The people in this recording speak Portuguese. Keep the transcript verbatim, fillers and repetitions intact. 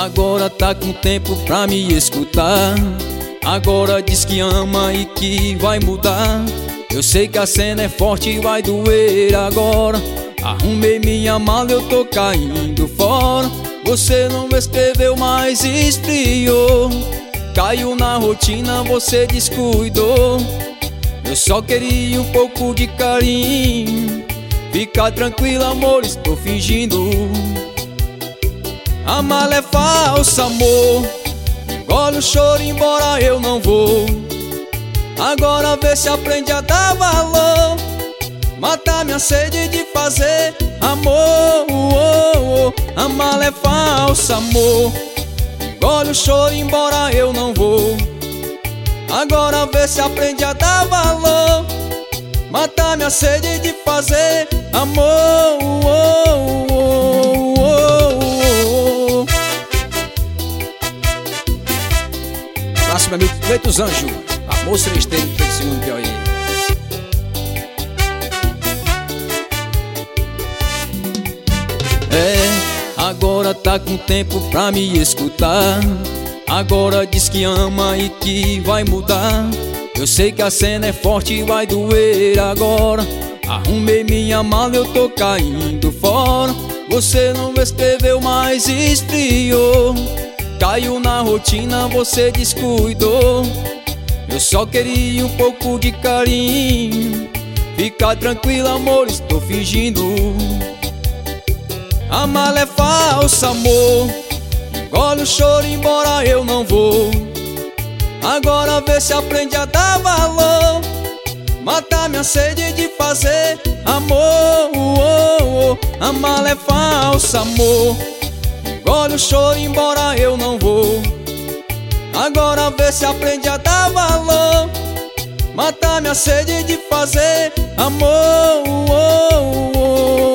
agora tá com tempo pra me escutar. Agora diz que ama e que vai mudar. Eu sei que a cena é forte e vai doer agora. Arrumei minha mala, eu tô caindo fora. Você não escreveu, mas esfriou. Caiu na rotina, você descuidou. Eu só queria um pouco de carinho. Fica tranquila, amor, estou fingindo. A mala é falsa, amor. Engole o choro, embora eu não vou. Agora vê se aprende a dar valor. Mata minha sede de fazer amor. oh, oh. A mala é falsa, amor. Engole o choro, embora eu não vou. Agora vê se aprende a dar valor. Mata minha sede de fazer amor. oh, oh, oh, oh. Abraço, meu amigo Cleitos Anjo, a moça esteira do segundo Piauí. É, agora tá com tempo pra me escutar. Agora diz que ama e que vai mudar. Eu sei que a cena é forte e vai doer agora. Arrumei minha mala, eu tô caindo fora. Você não escreveu, mas esfriou. Caiu na rotina, você descuidou. Eu só queria um pouco de carinho. Fica tranquila, amor, estou fingindo. A mala é falsa, amor. Engole o choro, embora eu não vou. Agora vê se aprende a dar valor. Mata minha sede de fazer amor. oh, oh. A mala é falsa, amor. Engole o choro, embora eu não vou. Agora vê se aprende a dar valor. Mata minha sede de fazer amor. oh, oh, oh.